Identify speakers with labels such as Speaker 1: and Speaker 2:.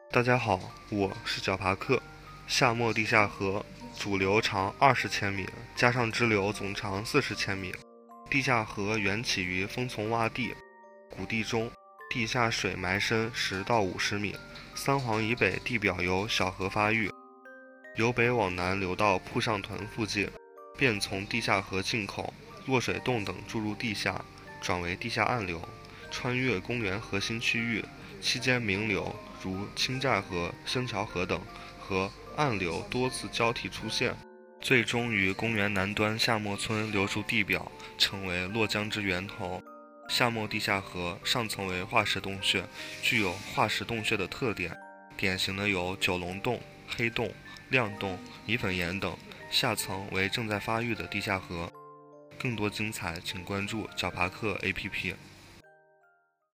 Speaker 1: 大家好，我是小爬克。夏末地下河主流长20千米，加上支流总长40千米。地下河源起于风丛洼地，谷地中，地下水埋深10到50米。三皇以北地表由小河发育，由北往南流到铺上屯附近，便从地下河进口、落水洞等注入地下，转为地下暗流，穿越公园核心区域，期间明流如青寨河、生桥河等和暗流多次交替出现，最终于公园南端夏末村流出地表，成为洛江之源头。夏末地下河上层为化石洞穴，具有化石洞穴的特点，典型的有九龙洞、黑洞、亮洞、泥粉岩等，下层为正在发育的地下河。更多精彩请关注小爬克 APP。